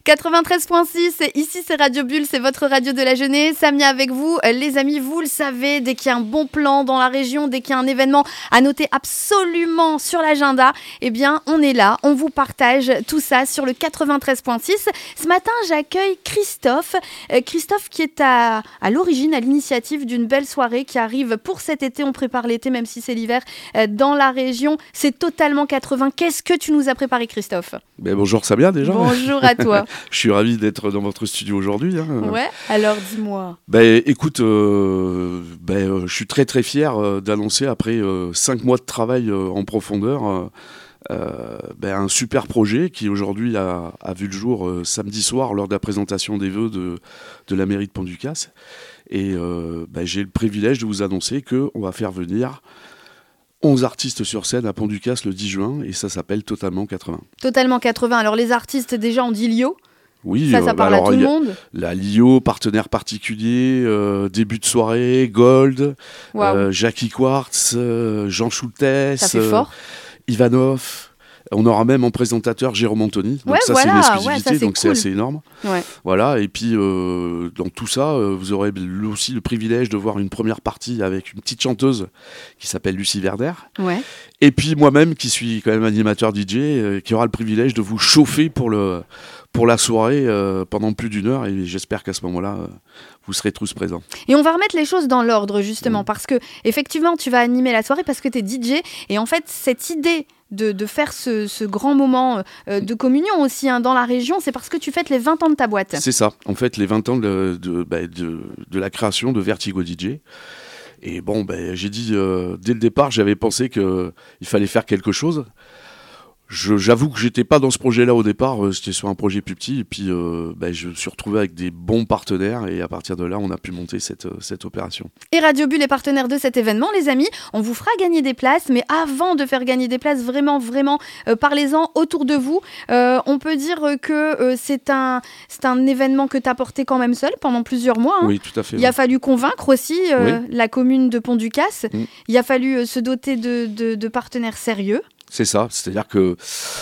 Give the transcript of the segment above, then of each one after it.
93.6, ici c'est Radio Bulle, c'est votre radio de la jeunesse. Samia avec vous, les amis, vous le savez, dès qu'il y a un bon plan dans la région, dès qu'il y a un événement à noter absolument sur l'agenda, eh bien on est là, on vous partage tout ça sur le 93.6. Ce matin, j'accueille Christophe. Christophe qui est à l'origine, à l'initiative d'une belle soirée qui arrive pour cet été. On prépare l'été, même si c'est l'hiver, dans la région. C'est totalement 80. Qu'est-ce que tu nous as préparé, Christophe ? Bonjour Samia déjà. Bonjour à toi. Je suis ravi d'être dans votre studio aujourd'hui. Ouais, alors dis-moi. Écoute, je suis très très fier d'annoncer après 5 mois de travail en profondeur un super projet qui aujourd'hui a vu le jour samedi soir lors de la présentation des vœux de la mairie de Pont-du-Casse. Et j'ai le privilège de vous annoncer qu'on va faire venir 11 artistes sur scène à Pont-du-Casse le 10 juin et ça s'appelle Totalement 80. Totalement 80. Alors les artistes, déjà on dit Lio. Oui, ça parle à tout le monde. La Lio, partenaire particulier, début de soirée, Gold, Jackie Quartz, Jean Schultes, Ivanov. On aura même en présentateur Jérôme Anthony. Donc c'est une exclusivité, donc c'est assez énorme. Ouais. Voilà, et puis dans tout ça, vous aurez aussi le privilège de voir une première partie avec une petite chanteuse qui s'appelle Lucie Verder. Ouais. Et puis moi-même qui suis quand même animateur DJ, qui aura le privilège de vous chauffer pour la soirée pendant plus d'une heure, et j'espère qu'à ce moment-là, vous serez tous présents. Et on va remettre les choses dans l'ordre justement, parce que effectivement tu vas animer la soirée parce que tu es DJ, et en fait cette idée de faire ce grand moment de communion aussi dans la région, c'est parce que tu fêtes les 20 ans de ta boîte. C'est ça, en fait les 20 ans de la création de Vertigo DJ. Et j'ai dit dès le départ, j'avais pensé qu'il fallait faire quelque chose. J'avoue que j'étais pas dans ce projet-là au départ, j'étais sur un projet plus petit, et puis je me suis retrouvé avec des bons partenaires, et à partir de là, on a pu monter cette opération. Et Radio Bulle est partenaire de cet événement, les amis. On vous fera gagner des places, mais avant de faire gagner des places, vraiment, parlez-en autour de vous. On peut dire que c'est un événement que tu as porté quand même seul pendant plusieurs mois. Oui, tout à fait. Il a fallu convaincre aussi la commune de Pont-du-Casse. Il a fallu se doter de partenaires sérieux. C'est ça, c'est-à-dire que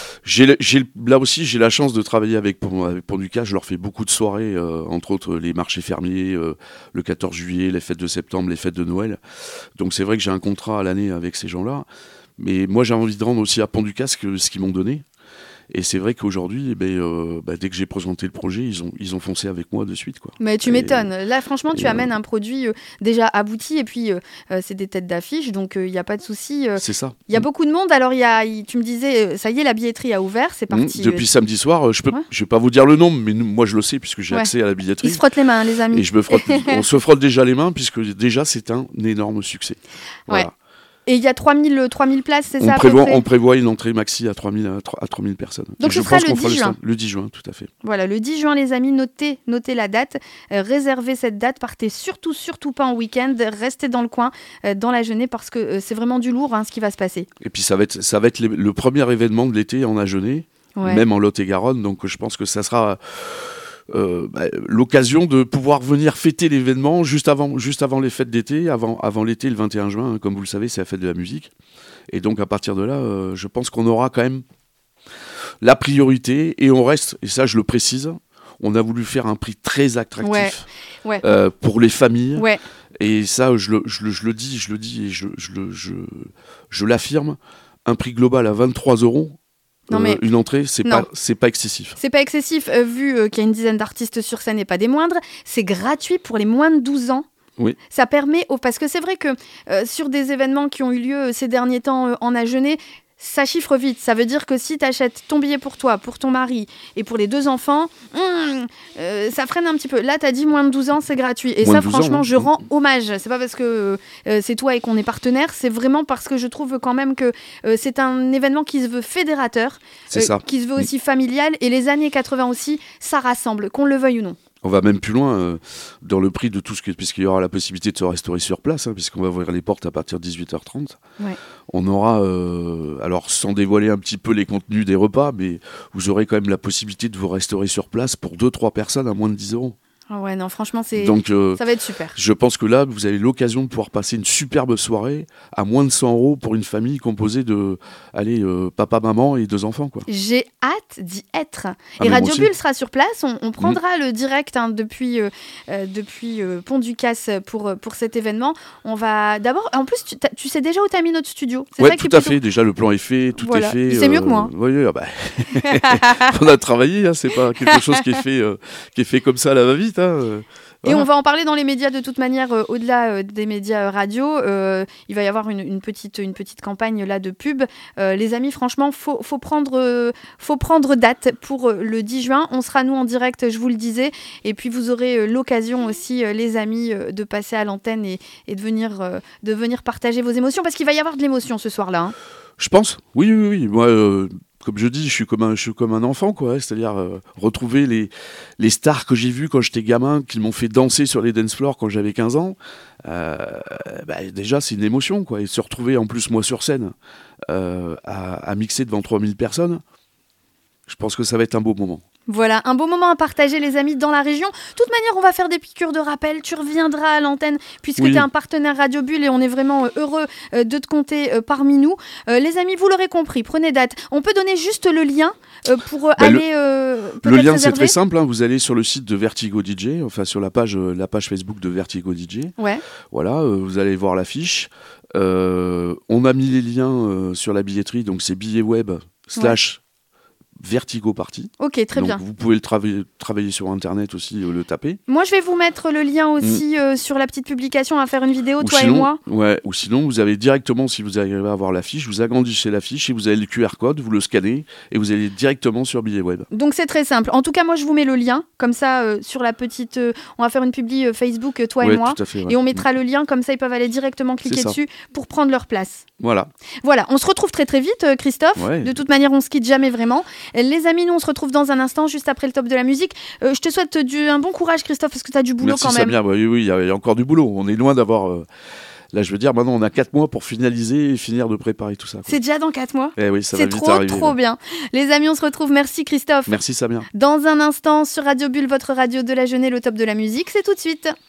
là aussi j'ai la chance de travailler avec Pont-du-Casse. Je leur fais beaucoup de soirées, entre autres les marchés fermiers, le 14 juillet, les fêtes de septembre, les fêtes de Noël. Donc c'est vrai que j'ai un contrat à l'année avec ces gens-là, mais moi j'ai envie de rendre aussi à Pont-du-Casse ce qu'ils m'ont donné. Et c'est vrai qu'aujourd'hui, dès que j'ai présenté le projet, ils ont foncé avec moi de suite, quoi. Mais tu m'étonnes. Là, franchement, tu amènes un produit déjà abouti, et puis c'est des têtes d'affiche, donc il n'y a pas de souci. C'est ça. Il y a beaucoup de monde. Alors, tu me disais, ça y est, la billetterie a ouvert, c'est parti. Depuis samedi soir, je vais pas vous dire le nombre, mais moi je le sais puisque j'ai accès à la billetterie. Ils se frottent les mains, les amis. Et on se frotte déjà les mains puisque déjà c'est un énorme succès. Voilà. Ouais. Et il y a 3000 places, c'est ça on prévoit une entrée maxi à 3000 personnes. Donc ce sera le 10 juin. Le 10 juin, tout à fait. Voilà, le 10 juin, les amis, notez la date. Réservez cette date. Partez surtout pas en week-end. Restez dans le coin, dans la Agenais, parce que c'est vraiment du lourd ce qui va se passer. Et puis ça va être le premier événement de l'été en Agenais, même en Lot-et-Garonne. Donc je pense que ça sera... l'occasion de pouvoir venir fêter l'événement juste avant les fêtes d'été, avant l'été, le 21 juin, comme vous le savez, c'est la fête de la musique. Et donc à partir de là, je pense qu'on aura quand même la priorité, et on reste, et ça je le précise, on a voulu faire un prix très attractif pour les familles. Ouais. Et ça je le dis et je l'affirme, un prix global à 23 €. Une entrée, c'est pas excessif. C'est pas excessif, vu qu'il y a une dizaine d'artistes sur scène et pas des moindres. C'est gratuit pour les moins de 12 ans. Oui. Ça permet, parce que c'est vrai que sur des événements qui ont eu lieu ces derniers temps en Agenais, ça chiffre vite. Ça veut dire que si tu achètes ton billet pour toi, pour ton mari et pour les 2 enfants, ça freine un petit peu. Là, tu as dit moins de 12 ans, c'est gratuit. Et ça, franchement, je rends hommage. C'est pas parce que c'est toi et qu'on est partenaire, c'est vraiment parce que je trouve quand même que c'est un événement qui se veut fédérateur, qui se veut aussi familial. Et les années 80 aussi, ça rassemble, qu'on le veuille ou non. On va même plus loin dans le prix de tout puisqu'il y aura la possibilité de se restaurer sur place, puisqu'on va ouvrir les portes à partir de 18h30. Ouais. On aura, alors sans dévoiler un petit peu les contenus des repas, mais vous aurez quand même la possibilité de vous restaurer sur place pour 2-3 personnes à moins de 10 €. Ah ouais, non, franchement, Donc, ça va être super. je pense que là, vous avez l'occasion de pouvoir passer une superbe soirée à moins de 100 € pour une famille composée de, papa, maman et 2 enfants, quoi. J'ai hâte d'y être. Ah, Et mais moi Radio aussi. Bulle sera sur place. On prendra le direct depuis Pont-du-Casse pour cet événement. On va d'abord. En plus, tu sais déjà où tu as mis notre studio. C'est Ouais, ça qui tout est à plutôt- fait. Déjà, le plan est fait, tout Voilà. est fait. Il sait mieux que moi. Oui, on a travaillé, hein, c'est pas quelque chose qui est fait comme ça à la va-vite. Hein. Et Voilà. on va en parler dans les médias de toute manière, au-delà des médias radio. Il va y avoir une petite campagne là de pub. Les amis, franchement, faut prendre date pour le 10 juin. On sera, nous, en direct, je vous le disais. Et puis, vous aurez l'occasion aussi, les amis, de passer à l'antenne et de venir partager vos émotions. Parce qu'il va y avoir de l'émotion ce soir-là. Hein. Je pense. Oui. Moi, comme je dis, je suis comme un enfant, quoi. C'est-à-dire retrouver les stars que j'ai vues quand j'étais gamin, qui m'ont fait danser sur les dance floors quand j'avais 15 ans. Déjà, c'est une émotion, quoi. Et se retrouver en plus, moi, sur scène, à mixer devant 3000 personnes, je pense que ça va être un beau moment. Voilà, un beau moment à partager, les amis, dans la région. De toute manière, on va faire des piqûres de rappel. Tu reviendras à l'antenne puisque tu es un partenaire Radio Bulle et on est vraiment heureux de te compter parmi nous. Les amis, vous l'aurez compris, prenez date. On peut donner juste le lien pour aller peut-être le lien, réserver. c'est très simple. Hein. Vous allez sur le site de Vertigo DJ, enfin sur la page Facebook de Vertigo DJ. Ouais. Voilà, vous allez voir l'affiche. On a mis les liens sur la billetterie, donc c'est billet web / Vertigo Party. Ok, très donc, bien. Vous pouvez le travailler sur Internet aussi, le taper. Moi, je vais vous mettre le lien aussi sur la petite publication à faire une vidéo, toi et moi. Ouais, ou sinon, vous avez directement, si vous arrivez à voir l'affiche, vous agrandissez l'affiche et vous avez le QR code, vous le scannez et vous allez directement sur billet web. Donc, c'est très simple. En tout cas, moi, je vous mets le lien. Comme ça, sur la petite... on va faire une publi Facebook, toi et moi. Tout à fait, Et on mettra le lien. Comme ça, ils peuvent aller directement cliquer dessus pour prendre leur place. Voilà, on se retrouve très très vite, Christophe. Ouais. De toute manière, on se quitte jamais vraiment. Les amis, nous, on se retrouve dans un instant, juste après le top de la musique. Je te souhaite un bon courage, Christophe, parce que tu as du boulot. Merci quand même. Samia. Oui, il y a encore du boulot. On est loin d'avoir... Là, je veux dire, maintenant, on a 4 mois pour finaliser et finir de préparer tout ça. Quoi. C'est déjà dans 4 mois. Eh oui, ça va vite arriver. C'est trop bien. Les amis, on se retrouve. Merci, Christophe. Merci Samia. Dans un instant, sur Radio Bulle, votre radio de la jeunesse, le top de la musique, c'est tout de suite.